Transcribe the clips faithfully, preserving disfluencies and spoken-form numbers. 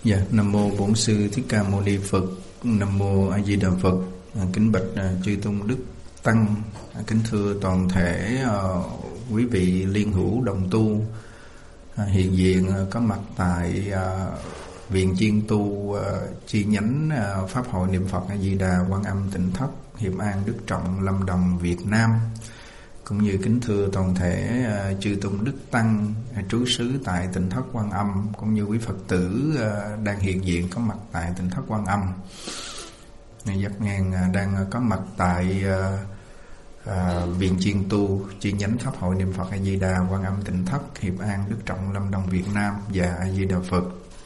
Dạ, Nam mô Bổn Sư Thích Ca Mâu Ni Phật. Nam mô A Di Đà Phật. Kính bạch chư tôn đức tăng, kính thưa toàn thể uh, quý vị liên hữu đồng tu uh, hiện diện uh, có mặt tại uh, viện chuyên tu uh, chi nhánh uh, Pháp hội Niệm Phật A Di Đà Quan Âm Tỉnh Thất, Hiệp An, Đức Trọng, Lâm Đồng, Việt Nam, cũng như kính thưa toàn thể uh, chư tôn đức tăng uh, trú xứ tại Tỉnh Thất Quan Âm, cũng như quý Phật tử uh, đang hiện diện có mặt tại Tỉnh Thất Quan Âm. Giác Ngang uh, đang uh, có mặt tại uh, uh, viện chuyên tu chi nhánh Pháp hội Niệm Phật A Di Đà Quan Âm Tỉnh Thất, Hiệp An, Đức Trọng, Lâm Đồng, Việt Nam và A Di Đà Phật.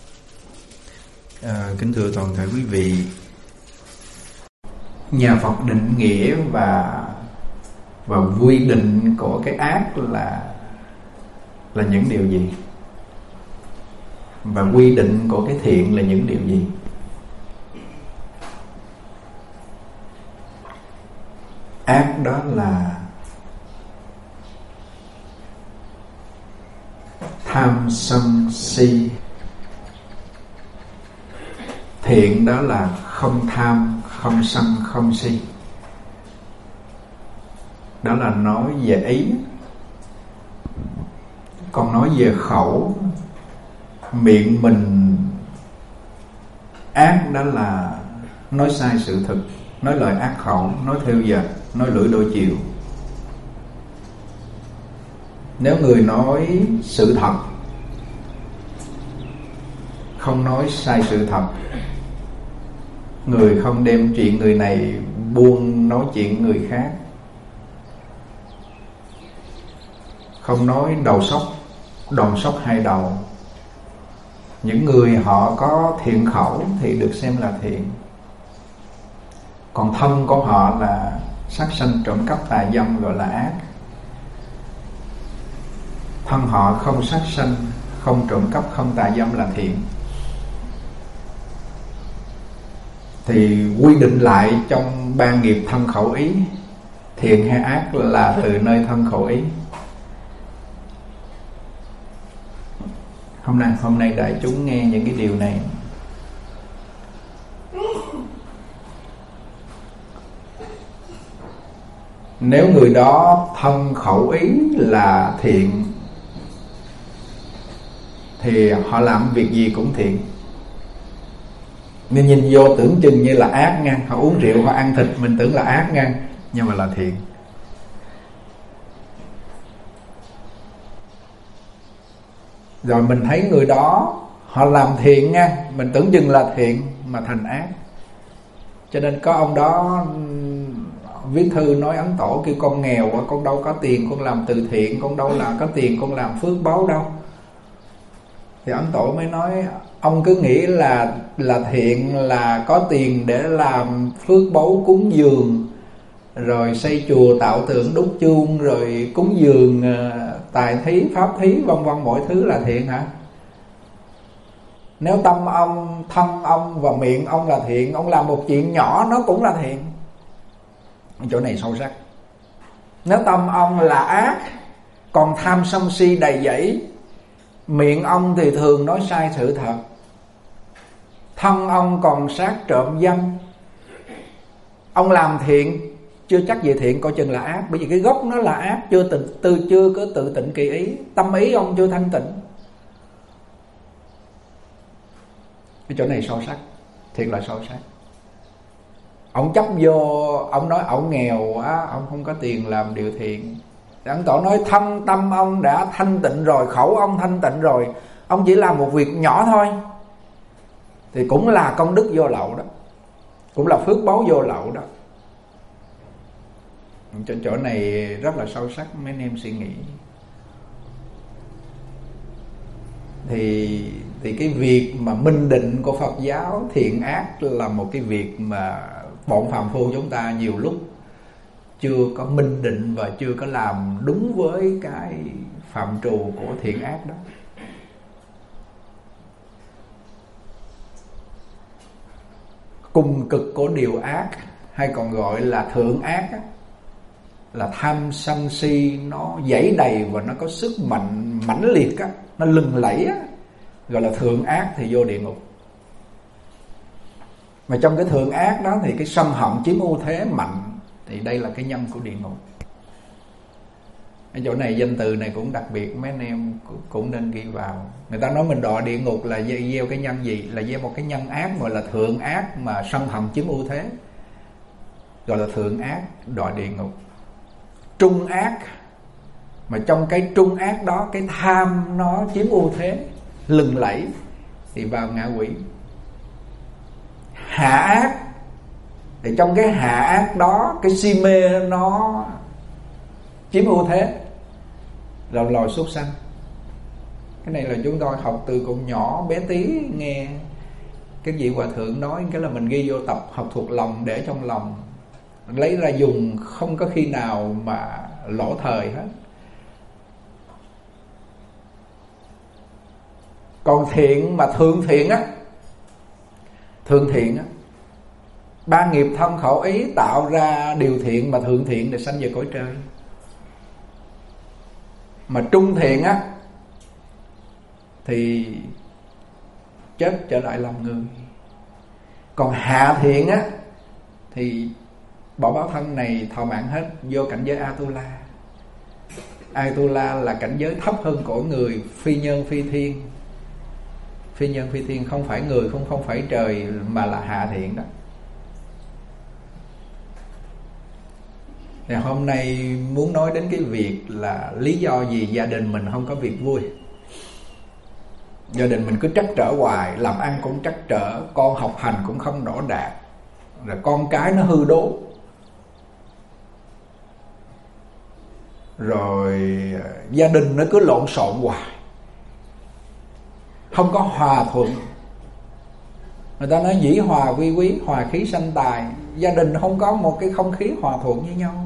Uh, kính thưa toàn thể quý vị, nhà Phật định nghĩa và và quy định của cái ác là là những điều gì, và quy định của cái thiện là những điều gì? Ác đó là tham sân si, thiện đó là không tham, không sân, không si. Đó là nói về ý. Còn nói về khẩu, miệng mình ác đó là nói sai sự thật, nói lời ác khẩu, nói theo dệt, nói lưỡi đôi chiều. Nếu người nói sự thật, không nói sai sự thật, người không đem chuyện người này buông nói chuyện người khác, không nói đầu sóc, đòn sóc hai đầu, những người họ có thiện khẩu thì được xem là thiện. Còn thân của họ là sát sanh, trộm cắp, tà dâm gọi là ác. Thân họ không sát sanh, không trộm cắp, không tà dâm là thiện. Thì quy định lại trong ba nghiệp thân khẩu ý, thiện hay ác là từ nơi thân khẩu ý. Hôm nay hôm nay đại chúng nghe những cái điều này, nếu người đó thân khẩu ý là thiện thì họ làm việc gì cũng thiện. Nên nhìn vô tưởng chừng như là ác nha. Họ uống rượu, họ ăn thịt, mình tưởng là ác nha, nhưng mà là thiện. Rồi mình thấy người đó họ làm thiện nha, mình tưởng chừng là thiện mà thành ác. Cho nên có ông đó viết thư nói Ấn Tổ kêu con nghèo quá, con đâu có tiền con làm từ thiện, con đâu là có tiền con làm phước báo đâu. Thì Ấn Tổ mới nói ông cứ nghĩ là là thiện là có tiền để làm phước báu cúng dường, rồi xây chùa tạo tượng đúc chuông, rồi cúng dường tài thí, pháp thí, vân vân, mọi thứ là thiện hả? Nếu tâm ông, thân ông và miệng ông là thiện, ông làm một chuyện nhỏ nó cũng là thiện. Chỗ này sâu sắc. Nếu tâm ông là ác, còn tham sân si đầy dẫy, miệng ông thì thường nói sai sự thật, thân ông còn sát trộm dâm, ông làm thiện chưa chắc về thiện, coi chừng là ác. Bởi vì cái gốc nó là ác, chưa tự, từ chưa có tự tịnh kỳ ý, tâm ý ông chưa thanh tịnh. Cái chỗ này sâu sắc, thiệt là sâu sắc. Ông chấp vô, ông nói ông nghèo quá, ông không có tiền làm điều thiện. Ấn Tổ nói thân tâm ông đã thanh tịnh rồi, khẩu ông thanh tịnh rồi, ông chỉ làm một việc nhỏ thôi thì cũng là công đức vô lậu đó, cũng là phước báu vô lậu đó. Chỗ, chỗ này rất là sâu sắc, mấy anh em suy nghĩ. Thì, thì cái việc mà minh định của Phật giáo thiện ác là một cái việc mà bọn phàm phu chúng ta nhiều lúc chưa có minh định và chưa có làm đúng với cái phạm trù của thiện ác đó. Cùng cực của điều ác, hay còn gọi là thượng ác á, là tham sân si nó dẫy đầy và nó có sức mạnh mãnh liệt á, nó lừng lẫy á, gọi là thượng ác thì vô địa ngục. Mà trong cái thượng ác đó thì cái sân hận chiếm ưu thế mạnh, thì đây là cái nhân của địa ngục. Ở chỗ này danh từ này cũng đặc biệt, mấy anh em cũng nên ghi vào. Người ta nói mình đọa địa ngục là gieo cái nhân gì? Là gieo một cái nhân ác gọi là thượng ác, mà sân hận chiếm ưu thế, gọi là thượng ác, đọa địa ngục. Trung ác, mà trong cái trung ác đó cái tham nó chiếm ưu thế, lừng lẫy, thì vào ngạ quỷ. Hạ ác, thì trong cái hạ ác đó cái si mê nó chiếm ưu thế, là loài súc sanh. Cái này là chúng tôi học từ còn nhỏ bé tí, nghe cái vị hòa thượng nói, cái là mình ghi vô tập học thuộc lòng, để trong lòng, lấy ra dùng, không có khi nào mà lỗ thời hết. Còn thiện mà thượng thiện á, thượng thiện á, ba nghiệp thân khẩu ý tạo ra điều thiện mà thượng thiện để sanh về cõi trời. Mà trung thiện á thì chết trở lại làm người. Còn hạ thiện á thì bỏ báo thân này thọ mạng hết, vô cảnh giới Atula. Atula là cảnh giới thấp hơn cõi người, phi nhân phi thiên. Phi nhân phi thiên không phải người, không không phải trời, mà là hạ thiện đó. Thì hôm nay muốn nói đến cái việc là lý do gì gia đình mình không có việc vui. Gia đình mình cứ trắc trở hoài, làm ăn cũng trắc trở, con học hành cũng không đỗ đạt, rồi con cái nó hư đốn, rồi gia đình nó cứ lộn xộn hoài, không có hòa thuận. Người ta nói dĩ hòa vi quý, hòa khí sanh tài. Gia đình không có một cái không khí hòa thuận với nhau.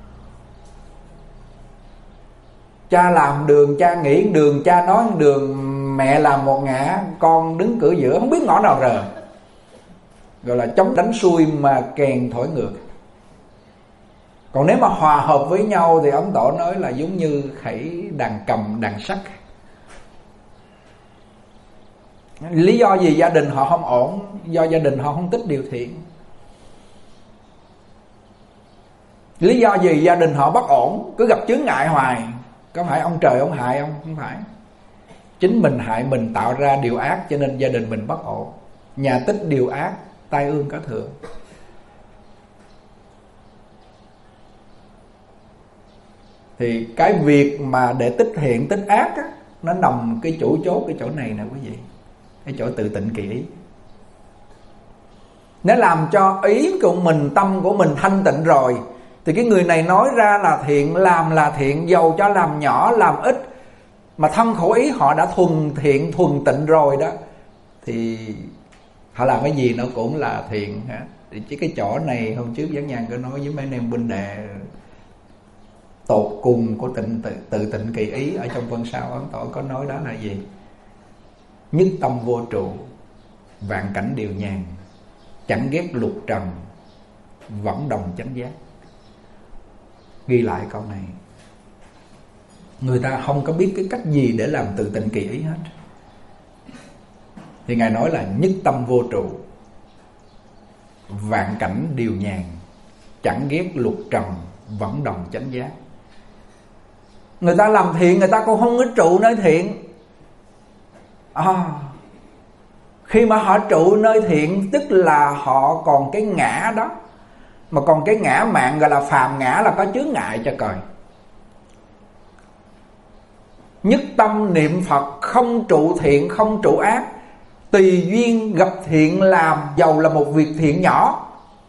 Cha làm đường, cha nghĩ đường, cha nói đường, mẹ làm một ngã, con đứng cửa giữa không biết ngõ nào rời. Gọi là chống đánh xuôi mà kèn thổi ngược. Còn nếu mà hòa hợp với nhau thì Ấn Tổ nói là giống như khẩy đàn cầm đàn sắt. Lý do gì gia đình họ không ổn? Do gia đình họ không tích điều thiện. Lý do gì gia đình họ bất ổn, cứ gặp chướng ngại hoài? Có phải ông trời ông hại không? Không phải. Chính mình hại mình, tạo ra điều ác, cho nên gia đình mình bất ổn. Nhà tích điều ác, tai ương có thượng. Thì cái việc mà để tích thiện tích ác á, nó nằm cái chủ chốt cái chỗ này nè quý vị, cái chỗ tự tịnh kỳ ý. Nếu làm cho ý của mình, tâm của mình thanh tịnh rồi, thì cái người này nói ra là thiện, làm là thiện, dầu cho làm nhỏ làm ít, mà thân khẩu ý họ đã thuần thiện thuần tịnh rồi đó, thì họ làm cái gì nó cũng là thiện hả? Thì chứ cái chỗ này hôm trước Giác Nhàn có nói với mấy anh em huynh đệ, tột cùng của tịnh tự, tự tịnh kỳ ý ở trong Vân Sao Ấn Tổ có nói đó là gì? Nhất tâm vô trụ, vạn cảnh đều nhàn, chẳng ghét lục trần, vẫn đồng chánh giác. Ghi lại câu này. Người ta không có biết cái cách gì để làm tự tịnh kỳ ý hết. Thì Ngài nói là nhất tâm vô trụ, vạn cảnh đều nhàn, chẳng ghét lục trần, vẫn đồng chánh giác. Người ta làm thiện, người ta cũng không có trụ nơi thiện. À, khi mà họ trụ nơi thiện, tức là họ còn cái ngã đó. Mà còn cái ngã mạng gọi là phàm ngã, là có chướng ngại cho coi. Nhất tâm niệm Phật, không trụ thiện, không trụ ác, tùy duyên gặp thiện làm, dầu là một việc thiện nhỏ,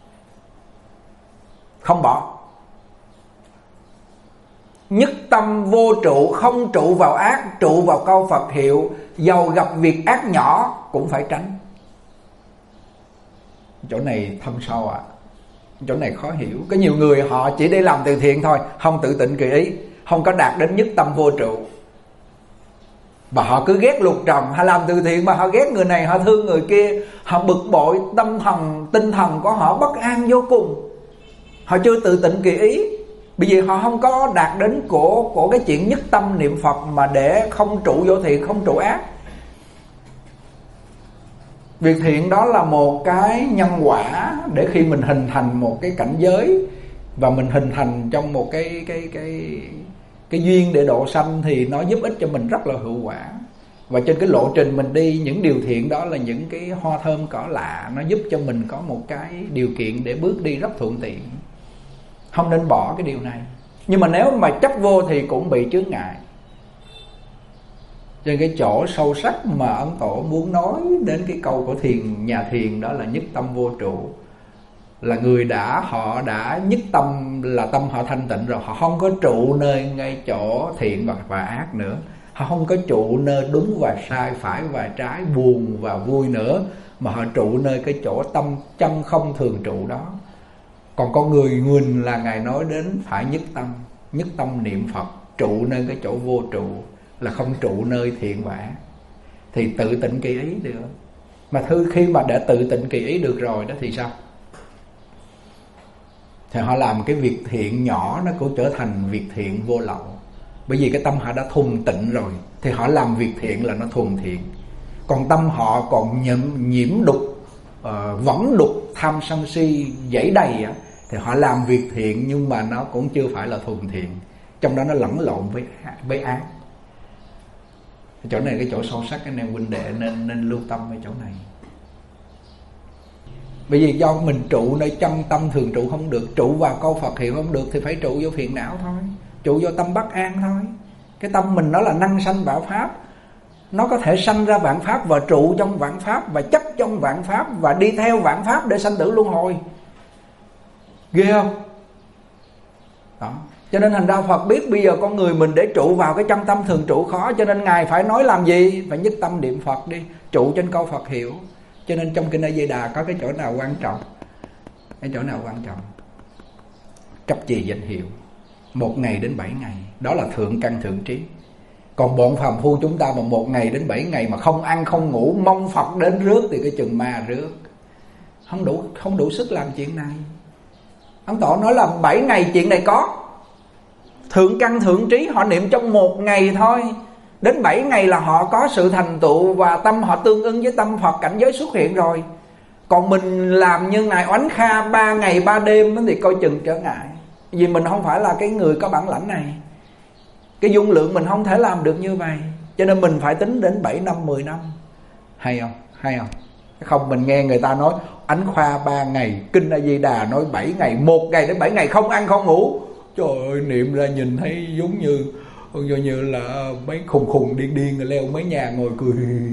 không bỏ. Nhất tâm vô trụ, không trụ vào ác, trụ vào câu Phật hiệu, dầu gặp việc ác nhỏ cũng phải tránh. Chỗ này thâm sâu ạ. À. Chỗ này khó hiểu. Có nhiều người họ chỉ đi làm từ thiện thôi, không tự tịnh kỳ ý, không có đạt đến nhất tâm vô trụ, và họ cứ ghét lục trần. Họ làm từ thiện mà họ ghét người này, họ thương người kia, họ bực bội, tâm thần, tinh thần của họ bất an vô cùng. Họ chưa tự tịnh kỳ ý, bởi vì họ không có đạt đến của, của cái chuyện nhất tâm niệm Phật mà để không trụ vô thiện, không trụ ác. Việc thiện đó là một cái nhân quả để khi mình hình thành một cái cảnh giới và mình hình thành trong một cái cái cái cái duyên để độ sanh, thì nó giúp ích cho mình rất là hữu quả. Và trên cái lộ trình mình đi, những điều thiện đó là những cái hoa thơm cỏ lạ, nó giúp cho mình có một cái điều kiện để bước đi rất thuận tiện. Không nên bỏ cái điều này. Nhưng mà nếu mà chấp vô thì cũng bị chướng ngại. Trên cái chỗ sâu sắc mà Ấn Tổ muốn nói đến cái câu của thiền nhà thiền, đó là nhất tâm vô trụ. Là người đã họ đã nhất tâm, là tâm họ thanh tịnh rồi, họ không có trụ nơi ngay chỗ thiện và, và ác nữa. Họ không có trụ nơi đúng và sai, phải và trái, buồn và vui nữa, mà họ trụ nơi cái chỗ tâm chân không thường trụ đó. Còn con người mình là Ngài nói đến phải nhất tâm, nhất tâm niệm Phật, trụ nơi cái chỗ vô trụ, là không trụ nơi thiện và ác. Thì tự tịnh kỳ ý được. Mà thư khi mà đã tự tịnh kỳ ý được rồi đó thì sao? Thì họ làm cái việc thiện nhỏ nó cũng trở thành việc thiện vô lậu. Bởi vì cái tâm họ đã thuần tịnh rồi, thì họ làm việc thiện là nó thuần thiện. Còn tâm họ còn nhiễm, nhiễm đục, uh, võng đục, tham sân si dẫy đầy á, thì họ làm việc thiện nhưng mà nó cũng chưa phải là thuần thiện. Trong đó nó lẫn lộn với, với ác. Cái chỗ này cái chỗ sâu sắc, anh em huynh đệ nên, nên lưu tâm ở chỗ này. Bởi vì do mình trụ nơi chân tâm thường trụ không được, trụ vào câu Phật hiệu không được, thì phải trụ vô phiền não thôi, trụ vô tâm bất an thôi. Cái tâm mình nó là năng sanh vạn pháp, nó có thể sanh ra vạn pháp và trụ trong vạn pháp và chấp trong vạn pháp và đi theo vạn pháp để sanh tử luân hồi. Ghê không? Đó. Cho nên thành ra Phật biết bây giờ con người mình để trụ vào cái chân tâm thường trụ khó, cho nên Ngài phải nói làm gì? Phải nhất tâm niệm Phật đi, trụ trên câu Phật hiệu. Cho nên trong Kinh A Di Đà có cái chỗ nào quan trọng? Cái chỗ nào quan trọng? Chấp trì danh hiệu một ngày đến bảy ngày, đó là thượng căn thượng trí. Còn bọn phàm phu chúng ta mà một ngày đến bảy ngày mà không ăn không ngủ, mong Phật đến rước thì cái chừng ma rước. Không đủ, không đủ sức làm chuyện này. Ấn Tổ nói là bảy ngày chuyện này có. Thượng căn thượng trí họ niệm trong một ngày thôi, đến bảy ngày là họ có sự thành tựu và tâm họ tương ứng với tâm Phật, cảnh giới xuất hiện rồi. Còn mình làm như Ngài Oánh Kha ba ngày ba đêm thì coi chừng trở ngại. Vì mình không phải là cái người có bản lãnh này, cái dung lượng mình không thể làm được như vậy. Cho nên mình phải tính đến bảy năm, mười năm. Hay không? Hay không? Không mình nghe người ta nói Ánh Khoa ba ngày, Kinh A Di Đà nói bảy ngày, một ngày đến bảy ngày không ăn không ngủ. Trời ơi, niệm ra nhìn thấy giống như giống như là mấy khùng khùng điên điên leo mấy nhà ngồi cười.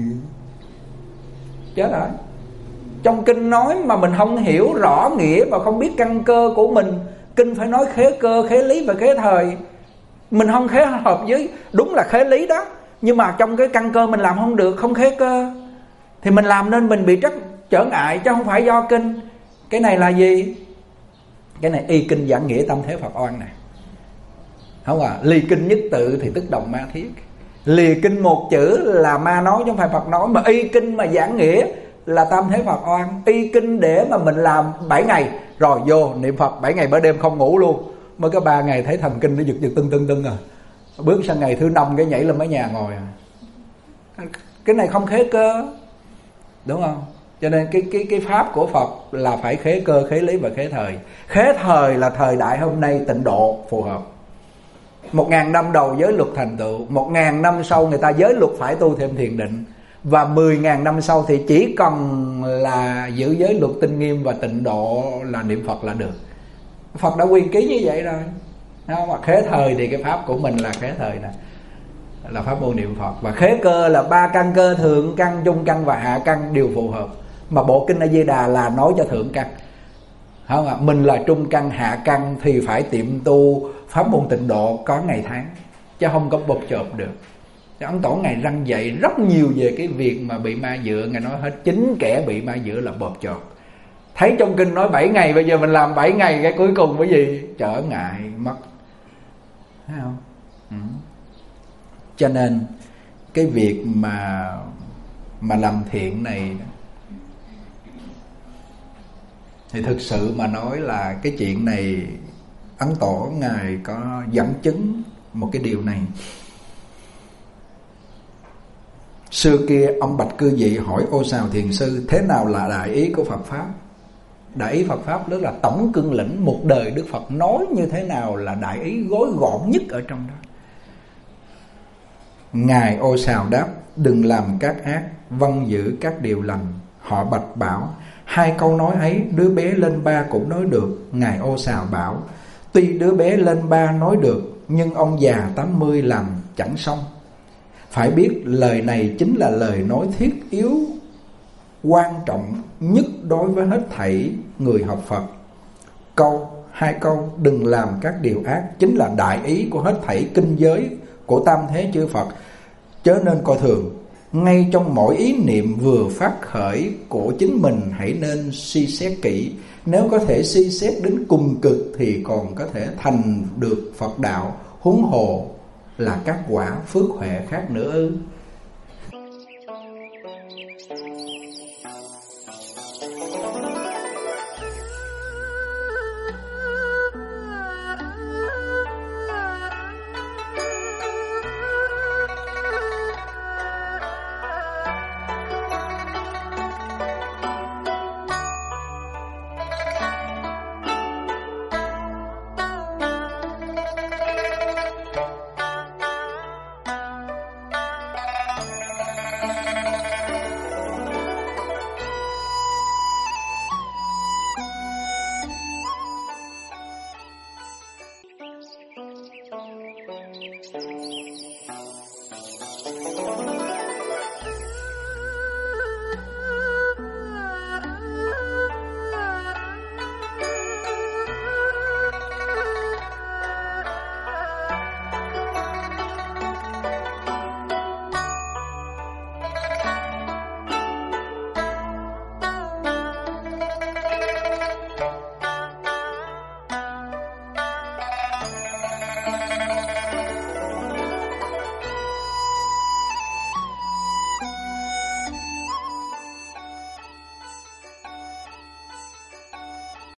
Chết rồi. Trong kinh nói mà mình không hiểu rõ nghĩa và không biết căn cơ của mình. Kinh phải nói khế cơ, khế lý và khế thời. Mình không khế hợp với, đúng là khế lý đó, nhưng mà trong cái căn cơ mình làm không được, không khế cơ, thì mình làm nên mình bị rất trở ngại, chứ không phải do kinh. Cái này là gì? Cái này y kinh giảng nghĩa tâm thế Phật oan nè. Không à, ly kinh nhất tự thì tức đồng ma thiết. Lìa kinh một chữ là ma nói chứ không phải Phật nói. Mà y kinh mà giảng nghĩa là tam thế Phật oan. Y kinh để mà mình làm bảy ngày rồi vô niệm Phật bảy ngày bảy đêm không ngủ luôn, mới có ba ngày thấy thần kinh nó giật giật tưng tưng tưng à. Bước sang ngày thứ năm cái nhảy lên mấy nhà ngồi à. Cái này không khế cơ, đúng không? Cho nên cái cái cái pháp của Phật là phải khế cơ, khế lý và khế thời. Khế thời là thời đại hôm nay tịnh độ phù hợp. Một ngàn năm đầu giới luật thành tựu, một ngàn năm sau người ta giới luật phải tu thêm thiền định, và mười ngàn năm sau thì chỉ cần là giữ giới luật tinh nghiêm và tịnh độ là niệm Phật là được. Phật đã quy ký như vậy rồi. Mà khế thời thì cái pháp của mình là khế thời nè, là pháp môn niệm Phật. Và khế cơ là ba căn cơ, thượng căn, trung căn và hạ căn đều phù hợp. Mà bộ Kinh A Di Đà là nói cho thượng căn, không ạ? Mình là trung căn, hạ căn thì phải tiệm tu pháp môn tịnh độ có ngày tháng, chứ không có bộp chộp được. Ấn Tổ Ngài răng dạy rất nhiều về cái việc mà bị ma dựa. Ngài nói hết chính kẻ bị ma dựa là bộp chộp. Thấy trong kinh nói bảy ngày, bây giờ mình làm bảy ngày, cái cuối cùng cái gì? Trở ngại mất. Thấy không? Ừ. Cho nên cái việc mà mà làm thiện này thì thực sự mà nói là cái chuyện này Ấn Tổ Ngài có dẫn chứng một cái điều này. Xưa kia ông Bạch Cư Dị hỏi Ô Sào Thiền Sư thế nào là đại ý của Phật Pháp. Đại ý Phật Pháp tức là tổng cương lĩnh một đời Đức Phật nói như thế nào là đại ý gói gọn nhất ở trong đó. Ngài Ô Sào đáp: đừng làm các ác, vâng giữ các điều lành. Họ Bạch bảo: hai câu nói ấy đứa bé lên ba cũng nói được. Ngài Ô Sào bảo: tuy đứa bé lên ba nói được, nhưng ông già tám mươi làm chẳng xong. Phải biết lời này chính là lời nói thiết yếu quan trọng nhất đối với hết thảy người học Phật. Câu hai câu đừng làm các điều ác chính là đại ý của hết thảy kinh giới của tam thế chư Phật, chớ nên coi thường. Ngay trong mỗi ý niệm vừa phát khởi của chính mình hãy nên suy xét kỹ. Nếu có thể suy xét đến cùng cực thì còn có thể thành được Phật đạo, huống hồ là các quả phước huệ khác nữa ư.